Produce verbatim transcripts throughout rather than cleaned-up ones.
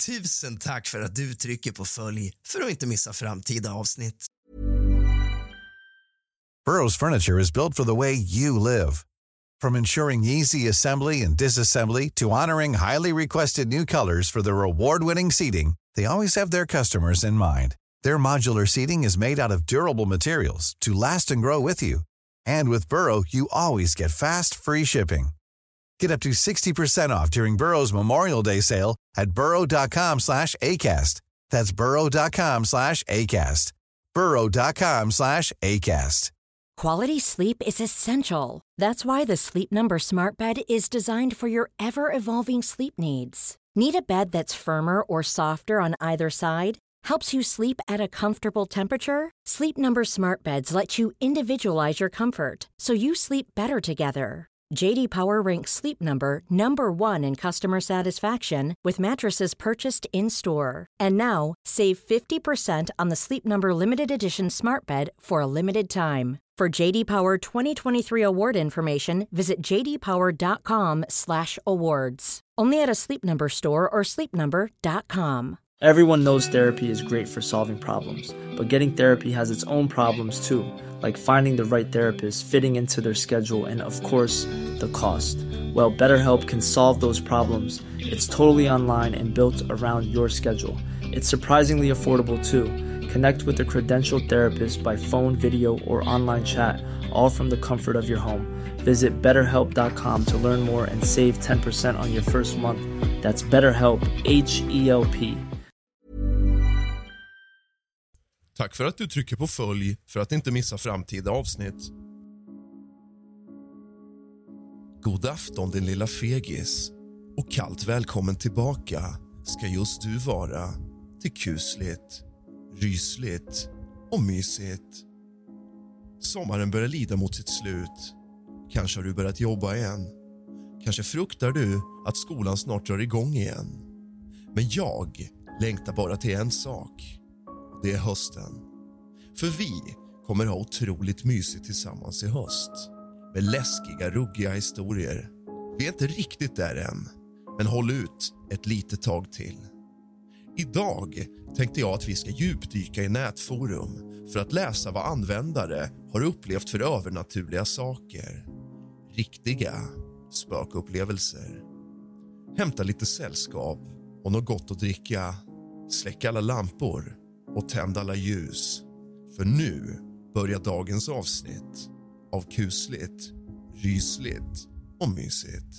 Tusen tack för att du trycker på följ för att inte missa framtida avsnitt. Burrow's furniture is built for the way you live. From ensuring easy assembly and disassembly to honoring highly requested new colors for their award-winning seating, they always have their customers in mind. Their modular seating is made out of durable materials to last and grow with you. And with Burrow, you always get fast, free shipping. Get up to sixty percent off during Burrow's Memorial Day sale at burrow.com slash ACAST. That's burrow.com slash ACAST. burrow.com slash ACAST. Quality sleep is essential. That's why the Sleep Number Smart Bed is designed for your ever-evolving sleep needs. Need a bed that's firmer or softer on either side? Helps you sleep at a comfortable temperature? Sleep Number Smart Beds let you individualize your comfort so you sleep better together. J D Power ranks Sleep Number number one in customer satisfaction with mattresses purchased in-store. And now, save fifty percent on the Sleep Number Limited Edition Smart Bed for a limited time. For J D Power twenty twenty-three award information, visit j d power dot com slash awards. Only at a Sleep Number store or sleep number dot com. Everyone knows therapy is great for solving problems, but getting therapy has its own problems too, like finding the right therapist, fitting into their schedule, and of course, the cost. Well, BetterHelp can solve those problems. It's totally online and built around your schedule. It's surprisingly affordable too. Connect with a credentialed therapist by phone, video, or online chat, all from the comfort of your home. Visit better help dot com to learn more and save ten percent on your first month. That's BetterHelp, H E L P. Tack för att du trycker på följ för att inte missa framtida avsnitt. God afton din lilla fegis och kallt välkommen tillbaka ska just du vara till kusligt, rysligt och mysigt. Sommaren börjar lida mot sitt slut. Kanske har du börjat jobba igen. Kanske fruktar du att skolan snart drar igång igen. Men jag längtar bara till en sak. Det är hösten. För vi kommer ha otroligt mysigt tillsammans i höst. Med läskiga, ruggiga historier. Vi är inte riktigt där än, men håll ut ett litet tag till. Idag tänkte jag att vi ska djupdyka i nätforum för att läsa vad användare har upplevt för övernaturliga saker. Riktiga spökupplevelser. Hämta lite sällskap och något gott att dricka. Släck alla lampor och tänd alla ljus. För nu börjar dagens avsnitt av kusligt, rysligt och mysigt.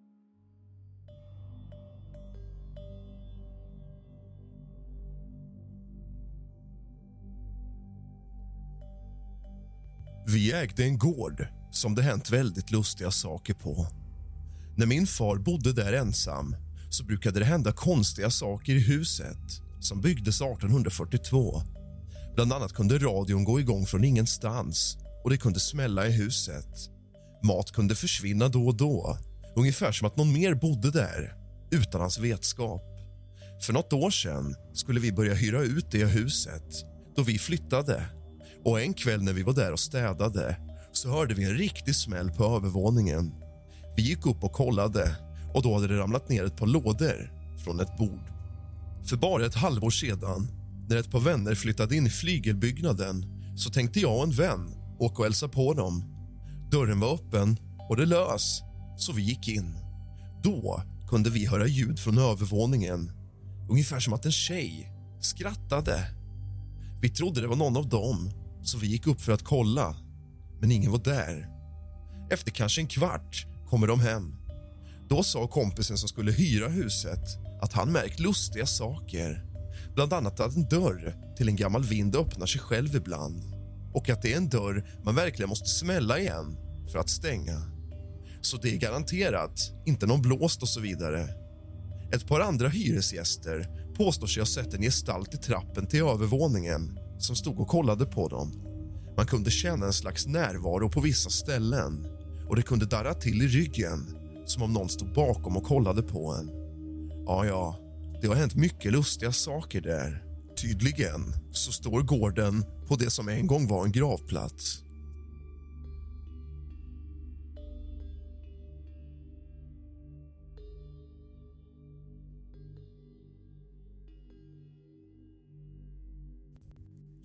Vi ägde en gård som det hänt väldigt lustiga saker på. När min far bodde där ensam så brukade det hända konstiga saker i huset som byggdes arton fyrtiotvå. Bland annat kunde radion gå igång från ingenstans och det kunde smälla i huset. Mat kunde försvinna då och då, ungefär som att någon mer bodde där utan hans vetskap. För något år sedan skulle vi börja hyra ut det huset då vi flyttade. Och en kväll när vi var där och städade så hörde vi en riktig smäll på övervåningen. Vi gick upp och kollade och då hade det ramlat ner ett par lådor från ett bord. För bara ett halvår sedan, när ett par vänner flyttade in i flygelbyggnaden, så tänkte jag och en vän åka och hälsa på dem. Dörren var öppen och det lös, så vi gick in. Då kunde vi höra ljud från övervåningen, ungefär som att en tjej skrattade. Vi trodde det var någon av dem, så vi gick upp för att kolla, men ingen var där. Efter kanske en kvart kommer de hem. Då sa kompisen som skulle hyra huset att han märkt lustiga saker. Bland annat att en dörr till en gammal vind öppnar sig själv ibland. Och att det är en dörr man verkligen måste smälla igen för att stänga. Så det är garanterat inte någon blåst och så vidare. Ett par andra hyresgäster påstår sig ha sett en gestalt i trappen till övervåningen som stod och kollade på dem. Man kunde känna en slags närvaro på vissa ställen och det kunde darra till i ryggen som om någon stod bakom och kollade på en. Ja, ja, det har hänt mycket lustiga saker där. Tydligen så står gården på det som en gång var en gravplats.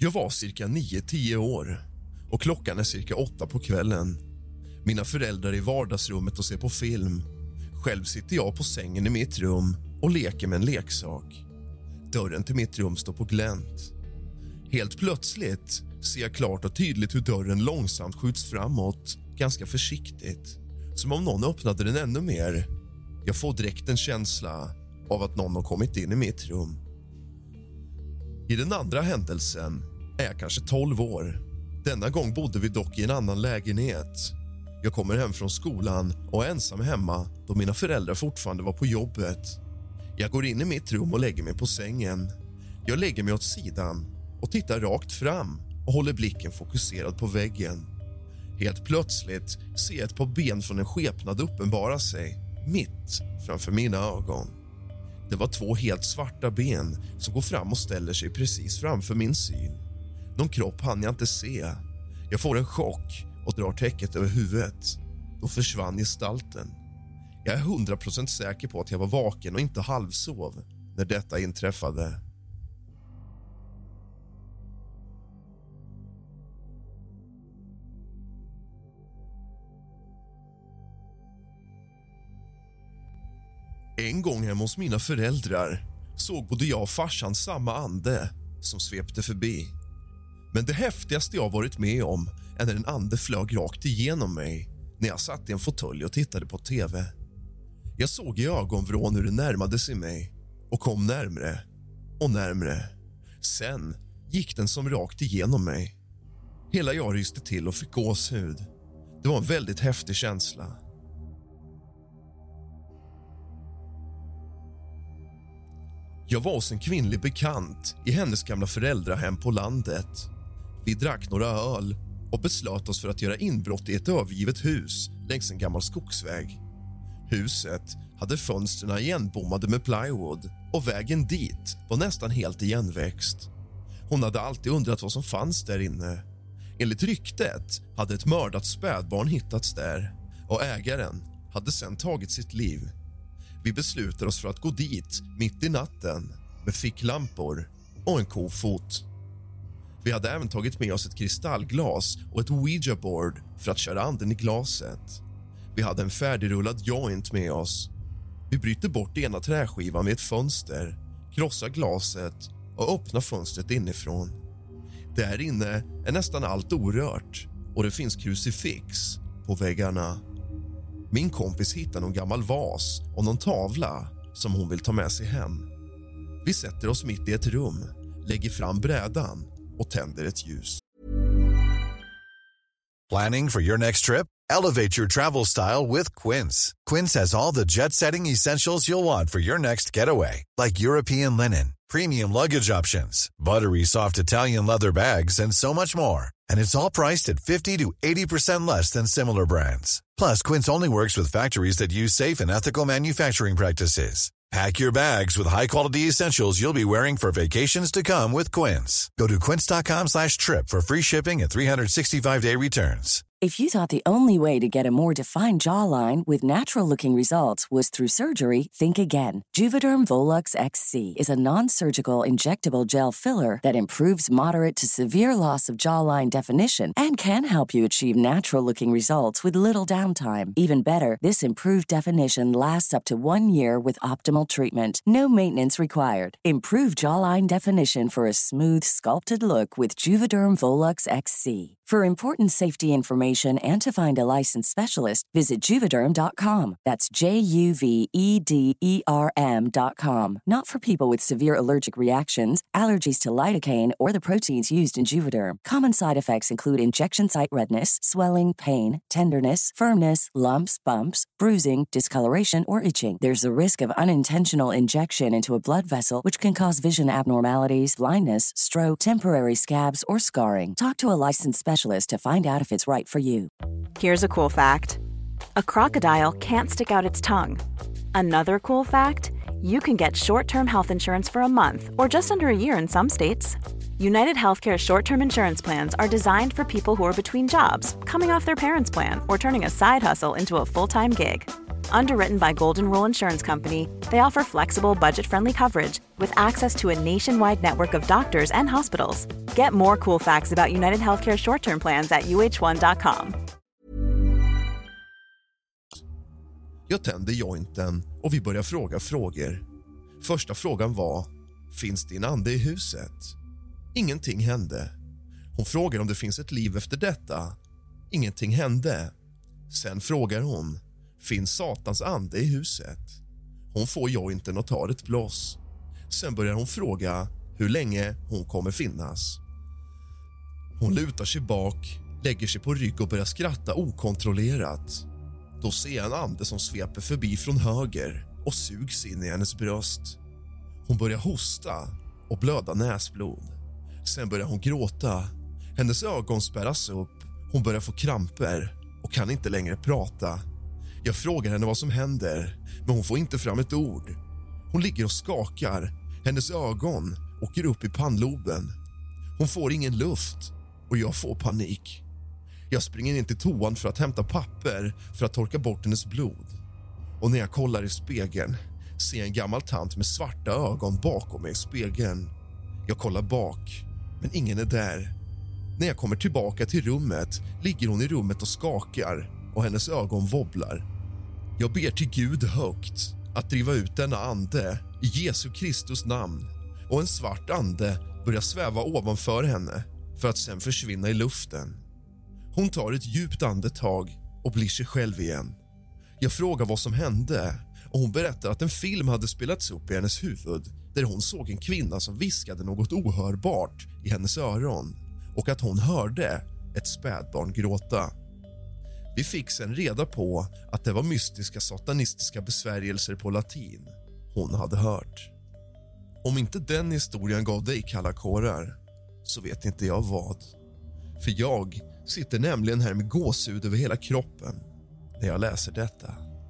Jag var cirka nio tio år och klockan är cirka åtta på kvällen. Mina föräldrar är i vardagsrummet och ser på film. Själv sitter jag på sängen i mitt rum och leker med en leksak. Dörren till mitt rum står på glänt. Helt plötsligt ser jag klart och tydligt hur dörren långsamt skjuts framåt, ganska försiktigt. Som om någon öppnade den ännu mer. Jag får direkt en känsla av att någon har kommit in i mitt rum. I den andra händelsen är jag kanske tolv år. Denna gång bodde vi dock i en annan lägenhet. Jag kommer hem från skolan och är ensam hemma då mina föräldrar fortfarande var på jobbet. Jag går in i mitt rum och lägger mig på sängen. Jag lägger mig åt sidan och tittar rakt fram och håller blicken fokuserad på väggen. Helt plötsligt ser jag ett par ben från en skepnad uppenbara sig mitt framför mina ögon. Det var två helt svarta ben som går fram och ställer sig precis framför min syn. Någon kropp hann jag inte se. Jag får en chock och drar täcket över huvudet. Då försvann gestalten. Jag är hundra procent säker på att jag var vaken och inte halvsov när detta inträffade. En gång hemma hos mina föräldrar såg både jag och farsan samma ande som svepte förbi. Men det häftigaste jag varit med om är när en ande flög rakt igenom mig när jag satt i en fåtölj och tittade på tv. Jag såg i ögonvrån hur det närmade sig mig och kom närmre och närmre. Sen gick den som rakt igenom mig. Hela jag ryste till och fick gåshud. Det var en väldigt häftig känsla. Jag var hos en kvinnlig bekant i hennes gamla föräldrahem på landet. Vi drack några öl och beslöt oss för att göra inbrott i ett övergivet hus längs en gammal skogsväg. Huset hade fönstren igenbommade med plywood och vägen dit var nästan helt igenväxt. Hon hade alltid undrat vad som fanns där inne. Enligt ryktet hade ett mördat spädbarn hittats där och ägaren hade sedan tagit sitt liv. Vi beslutade oss för att gå dit mitt i natten med ficklampor och en kofot. Vi hade även tagit med oss ett kristallglas och ett Ouija-board för att köra anden i glaset. Vi hade en färdigrullad joint med oss. Vi bryter bort ena träskivan vid ett fönster, krossar glaset och öppnar fönstret inifrån. Där inne är nästan allt orört och det finns krucifix på väggarna. Min kompis hittar någon gammal vas och någon tavla som hon vill ta med sig hem. Vi sätter oss mitt i ett rum, lägger fram brädan och tänder ett ljus. Planning for your next trip? Elevate your travel style with Quince. Quince has all the jet-setting essentials you'll want for your next getaway, like European linen, premium luggage options, buttery soft Italian leather bags, and so much more. And it's all priced at fifty to eighty percent less than similar brands. Plus, Quince only works with factories that use safe and ethical manufacturing practices. Pack your bags with high-quality essentials you'll be wearing for vacations to come with Quince. Go to quince.com slash trip for free shipping and three sixty-five day returns. If you thought the only way to get a more defined jawline with natural-looking results was through surgery, think again. Juvederm Volux X C is a non-surgical injectable gel filler that improves moderate to severe loss of jawline definition and can help you achieve natural-looking results with little downtime. Even better, this improved definition lasts up to one year with optimal treatment. No maintenance required. Improve jawline definition for a smooth, sculpted look with Juvederm Volux X C. For important safety information and to find a licensed specialist, visit Juvederm dot com. That's J U V E D E R M dot com. Not for people with severe allergic reactions, allergies to lidocaine, or the proteins used in Juvederm. Common side effects include injection site redness, swelling, pain, tenderness, firmness, lumps, bumps, bruising, discoloration, or itching. There's a risk of unintentional injection into a blood vessel, which can cause vision abnormalities, blindness, stroke, temporary scabs, or scarring. Talk to a licensed specialist to find out if it's right for you. Here's a cool fact. A crocodile can't stick out its tongue. Another cool fact, you can get short-term health insurance for a month or just under a year in some states. United Healthcare short-term insurance plans are designed for people who are between jobs, coming off their parents' plan, or turning a side hustle into a full-time gig. Underwritten by Golden Rule Insurance Company, they offer flexible, budget-friendly coverage with access to a nationwide network of doctors and hospitals. Get more cool facts about United Healthcare short-term plans at u h one dot com. Jag tände jointen och vi började fråga frågor. Första frågan var: finns din ande i huset? Ingenting hände. Hon frågar om det finns ett liv efter detta. Ingenting hände. Sen frågar hon: finns Satans ande i huset? Hon får jointen och tar ett blås. Sen börjar hon fråga hur länge hon kommer finnas. Hon lutar sig bak, lägger sig på rygg och börjar skratta okontrollerat. Då ser jag en ande som sveper förbi från höger och sugs in i hennes bröst. Hon börjar hosta och blöda näsblod. Sen börjar hon gråta. Hennes ögon spärras upp. Hon börjar få kramper och kan inte längre prata. Jag frågar henne vad som händer, men hon får inte fram ett ord. Hon ligger och skakar. Hennes ögon åker upp i pannloben. Hon får ingen luft och jag får panik. Jag springer in till toan för att hämta papper för att torka bort hennes blod. Och när jag kollar i spegeln ser jag en gammal tant med svarta ögon bakom mig i spegeln. Jag kollar bak, men ingen är där. När jag kommer tillbaka till rummet ligger hon i rummet och skakar och hennes ögon wobblar. Jag ber till Gud högt att driva ut denna ande i Jesu Kristus namn, och en svart ande börjar sväva ovanför henne för att sen försvinna i luften. Hon tar ett djupt andetag och blir sig själv igen. Jag frågar vad som hände och hon berättar att en film hade spelats upp i hennes huvud där hon såg en kvinna som viskade något ohörbart i hennes öron och att hon hörde ett spädbarn gråta. Vi fick sen reda på att det var mystiska satanistiska besvärjelser på latin hon hade hört. Om inte den historien gav dig kalla kårar så vet inte jag vad. För jag sitter nämligen här med gåshud över hela kroppen när jag läser detta.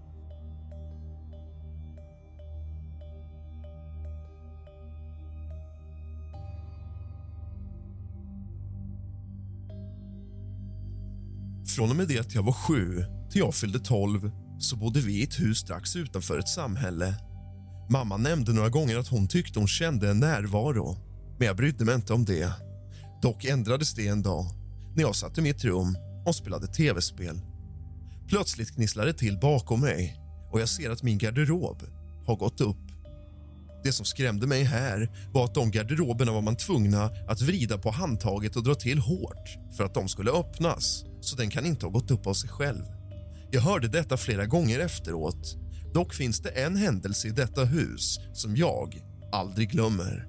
Från och med det att jag var sju till jag fyllde tolv så bodde vi i ett hus strax utanför ett samhälle. Mamma nämnde några gånger att hon tyckte hon kände en närvaro, men jag brydde mig inte om det. Dock ändrades det en dag när jag satt i mitt rum och spelade tv-spel. Plötsligt gnisslar det till bakom mig och jag ser att min garderob har gått upp. Det som skrämde mig här var att de garderoberna var man tvungna att vrida på handtaget och dra till hårt för att de skulle öppnas, så den kan inte ha gått upp av sig själv. Jag hörde detta flera gånger efteråt. Dock finns det en händelse i detta hus som jag aldrig glömmer.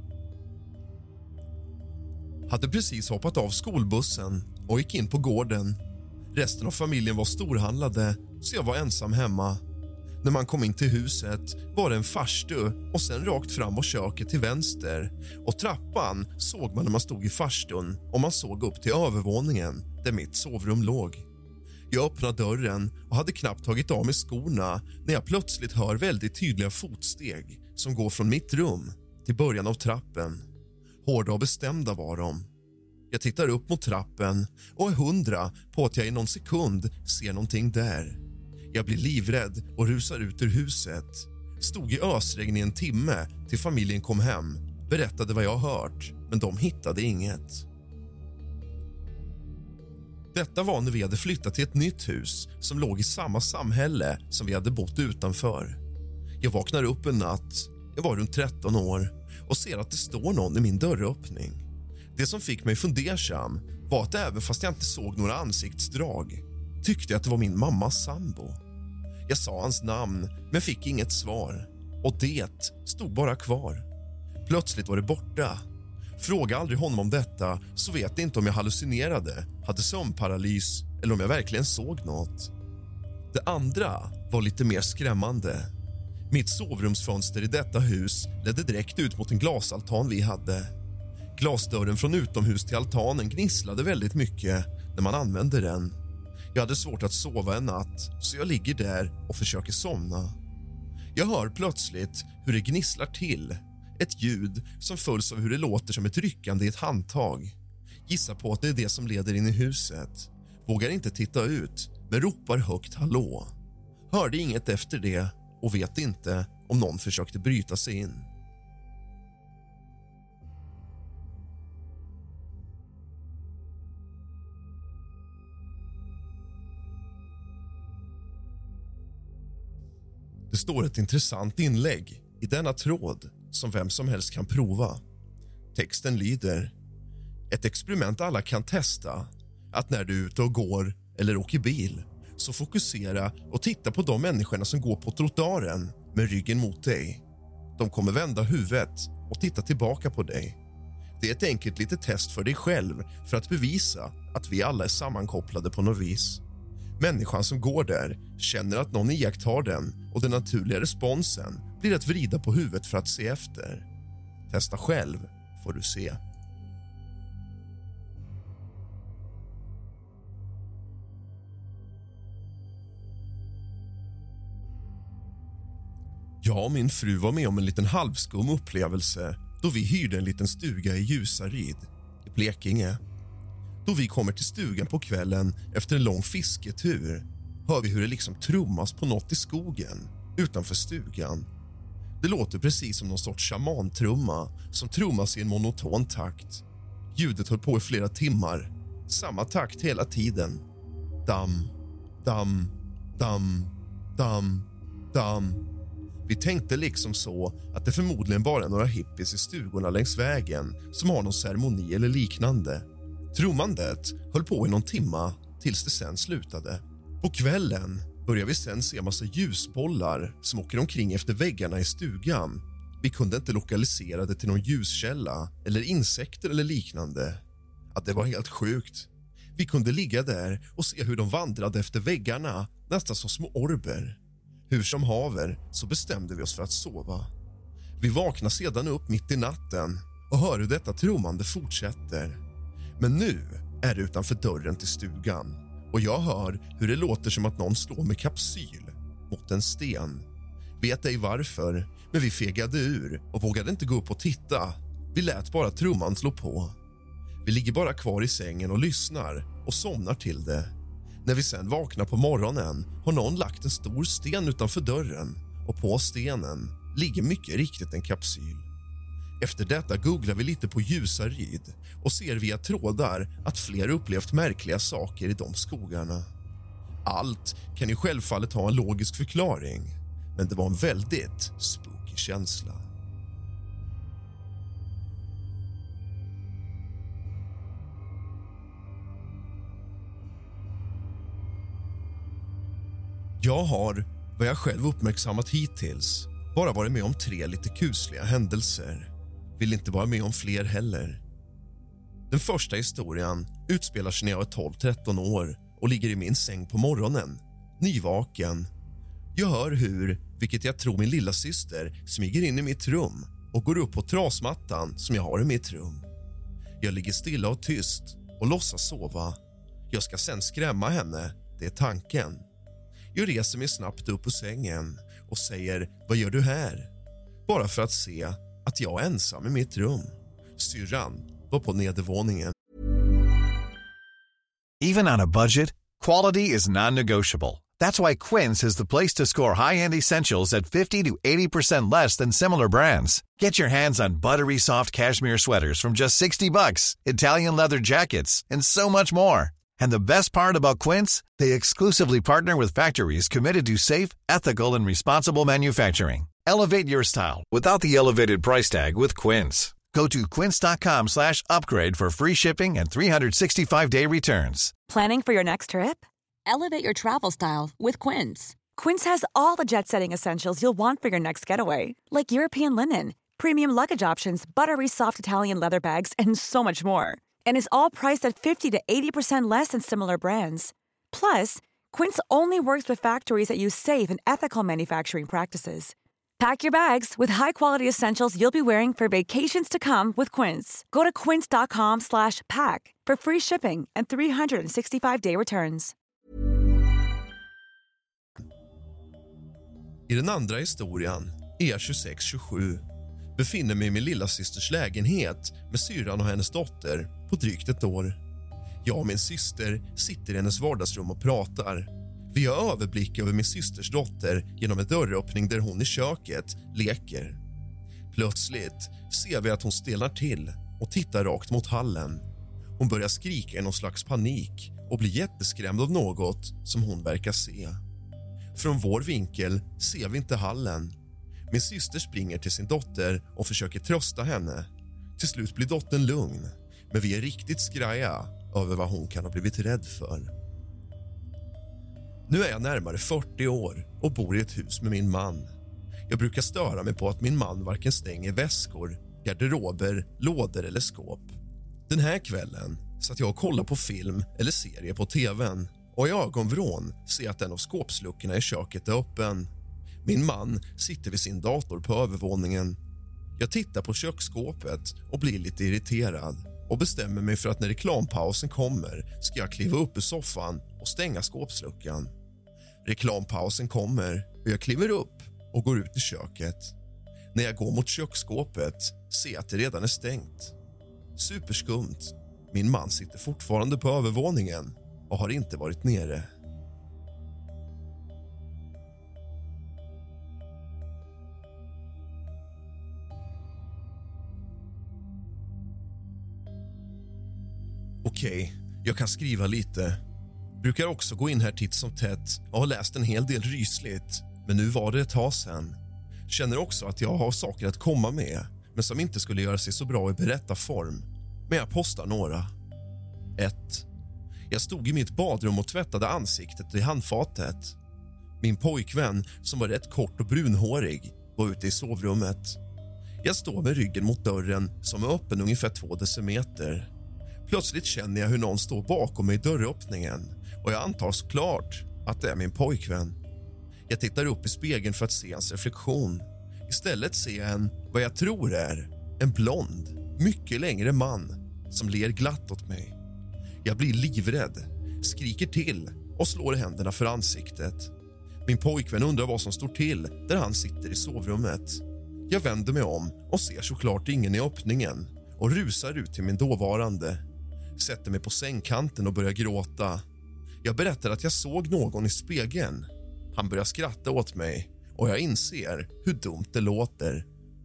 Hade precis hoppat av skolbussen och gick in på gården. Resten av familjen var storhandlade, så jag var ensam hemma. När man kom in till huset var det en farstu och sen rakt fram och köket till vänster. Och trappan såg man när man stod i farstun och man såg upp till övervåningen där mitt sovrum låg. Jag öppnade dörren och hade knappt tagit av mig skorna när jag plötsligt hör väldigt tydliga fotsteg som går från mitt rum till början av trappen. Hårda och bestämda var de. Jag tittar upp mot trappen och är hundra på att jag i någon sekund ser någonting där. Jag blir livrädd och rusar ut ur huset. Stod i ösregn i en timme till familjen kom hem. Berättade vad jag hört, men de hittade inget. Detta var när vi hade flyttat till ett nytt hus som låg i samma samhälle som vi hade bott utanför. Jag vaknar upp en natt, jag var runt tretton år, och ser att det står någon i min dörröppning. Det som fick mig fundersam var att även fast jag inte såg några ansiktsdrag tyckte jag att det var min mammas sambo. Jag sa hans namn men fick inget svar, och det stod bara kvar. Plötsligt var det borta. Fråga aldrig honom om detta, så vet jag inte om jag hallucinerade, hade sömnparalys eller om jag verkligen såg något. Det andra var lite mer skrämmande. Mitt sovrumsfönster i detta hus ledde direkt ut mot en glasaltan vi hade. Glasdörren från utomhus till altanen gnisslade väldigt mycket när man använde den. Jag hade svårt att sova en natt, så jag ligger där och försöker somna. Jag hör plötsligt hur det gnisslar till. Ett ljud som följs av hur det låter som ett ryckande i ett handtag. Gissar på att det är det som leder in i huset. Vågar inte titta ut, men ropar högt hallå. Hörde inget efter det och vet inte om någon försökte bryta sig in. Det står ett intressant inlägg i denna tråd som vem som helst kan prova. Texten lyder: ett experiment alla kan testa, att när du är ute och går eller åker bil så fokusera och titta på de människorna som går på trottoaren med ryggen mot dig. De kommer vända huvudet och titta tillbaka på dig. Det är ett enkelt litet test för dig själv för att bevisa att vi alla är sammankopplade på något vis. Människan som går där känner att någon iakttar den och den naturliga responsen blir att vrida på huvudet för att se efter. Testa själv får du se. Jag och min fru var med om en liten halvskum upplevelse då vi hyrde en liten stuga i Ljusaryd i Blekinge. Då vi kommer till stugan på kvällen efter en lång fisketur hör vi hur det liksom trummas på något i skogen utanför stugan. Det låter precis som någon sorts shamantrumma som trummas i en monoton takt. Ljudet höll på i flera timmar. Samma takt hela tiden. Damm, damm, damm, damm, damm. Vi tänkte liksom så att det förmodligen bara är några hippies i stugorna längs vägen som har någon ceremoni eller liknande. Trummandet höll på i någon timma tills det sen slutade. På kvällen började vi sen se massa ljusbollar som åker omkring efter väggarna i stugan. Vi kunde inte lokalisera det till någon ljuskälla eller insekter eller liknande. Att det var helt sjukt. Vi kunde ligga där och se hur de vandrade efter väggarna, nästan som små orber. Hur som haver så bestämde vi oss för att sova. Vi vaknade sedan upp mitt i natten och hör hur detta trummande fortsätter. Men nu är det utanför dörren till stugan och jag hör hur det låter som att någon slår med kapsyl mot en sten. Vet ej varför, men vi fegade ur och vågade inte gå upp och titta. Vi lät bara trumman slå på. Vi ligger bara kvar i sängen och lyssnar och somnar till det. När vi sen vaknar på morgonen har någon lagt en stor sten utanför dörren och på stenen ligger mycket riktigt en kapsyl. Efter detta googlar vi lite på Ljusaryd och ser via trådar att fler upplevt märkliga saker i de skogarna. Allt kan ju självfallet ha en logisk förklaring, men det var en väldigt spooky känsla. Jag har, vad jag själv uppmärksammat hittills, bara varit med om tre lite kusliga händelser. Vill inte vara med om fler heller. Den första historien utspelar sig när jag är tolv tretton år och ligger i min säng på morgonen, nyvaken. Jag hör hur, vilket jag tror min lilla syster, smyger in i mitt rum och går upp på trasmattan som jag har i mitt rum. Jag ligger stilla och tyst och låtsas sova. Jag ska sen skrämma henne, det är tanken. Jag reser mig snabbt upp ur sängen och säger, vad gör du här? Bara för att se att jag är ensam i mitt rum. Syrran var på nedervåningen. Even on a budget, quality is non-negotiable. That's why Quince is the place to score high-end essentials at fifty to eighty percent less than similar brands. Get your hands on buttery soft cashmere sweaters from just sixty bucks, Italian leather jackets, and so much more. And the best part about Quince, they exclusively partner with factories committed to safe, ethical, and responsible manufacturing. Elevate your style without the elevated price tag with Quince. Go to quince.com slash upgrade for free shipping and three sixty-five day returns. Planning for your next trip? Elevate your travel style with Quince. Quince has all the jet-setting essentials you'll want for your next getaway, like European linen, premium luggage options, buttery soft Italian leather bags, and so much more. And is all priced at fifty to eighty percent less than similar brands. Plus, Quince only works with factories that use safe and ethical manufacturing practices. Pack your bags with high-quality essentials you'll be wearing for vacations to come with Quince. Go to quince.com slash pack for free shipping and three sixty-five day returns. I den andra historien är jag tjugosex tjugosju. Befinner mig i min lilla systers lägenhet med syrran och hennes dotter på drygt ett år. Jag och min syster sitter i hennes vardagsrum och pratar. Vi har överblick över min systers dotter genom en dörröppning där hon i köket leker. Plötsligt ser vi att hon stelnar till och tittar rakt mot hallen. Hon börjar skrika i någon slags panik och blir jätteskrämd av något som hon verkar se. Från vår vinkel ser vi inte hallen. Min syster springer till sin dotter och försöker trösta henne. Till slut blir dottern lugn, men vi är riktigt skraja över vad hon kan ha blivit rädd för. Nu är jag närmare fyrtio år och bor i ett hus med min man. Jag brukar störa mig på att min man varken stänger väskor, garderober, lådor eller skåp. Den här kvällen satt jag och kollade på film eller serie på tvn och i ögonvrån ser jag att en av skåpsluckorna i köket är öppen. Min man sitter vid sin dator på övervåningen. Jag tittar på köksskåpet och blir lite irriterad och bestämmer mig för att när reklampausen kommer ska jag kliva upp ur soffan och stänga skåpsluckan. Reklampausen kommer och jag kliver upp och går ut i köket. När jag går mot köksskåpet ser jag att det redan är stängt. Superskumt. Min man sitter fortfarande på övervåningen och har inte varit nere. Okej, jag kan skriva lite. Brukar också gå in här titt som tätt och har läst en hel del rysligt. Men nu var det ett tag sedan. Känner också att jag har saker att komma med, men som inte skulle göra sig så bra i berättarform. Men jag postar några. ett. Jag stod i mitt badrum och tvättade ansiktet i handfatet. Min pojkvän, som var rätt kort och brunhårig, var ute i sovrummet. Jag står med ryggen mot dörren som är öppen ungefär två decimeter. Plötsligt känner jag hur någon står bakom mig i dörröppningen och jag antar såklart att det är min pojkvän. Jag tittar upp i spegeln för att se hans reflektion. Istället ser jag en, vad jag tror är, en blond, mycket längre man som ler glatt åt mig. Jag blir livrädd, skriker till och slår händerna för ansiktet. Min pojkvän undrar vad som står till där han sitter i sovrummet. Jag vänder mig om och ser såklart ingen i öppningen och rusar ut till min dåvarande. Sätter mig på sängkanten och börjar gråta. Jag berättar att jag såg någon i spegeln. Han börjar skratta åt mig och jag inser hur dumt det låter.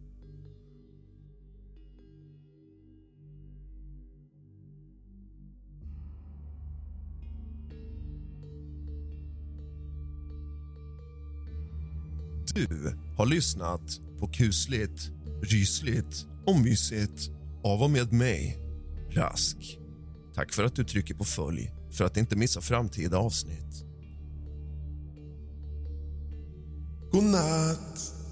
Du har lyssnat på kusligt, rysligt och mysigt av och med mig, Rask. Tack för att du trycker på följ för att inte missa framtida avsnitt. God natt.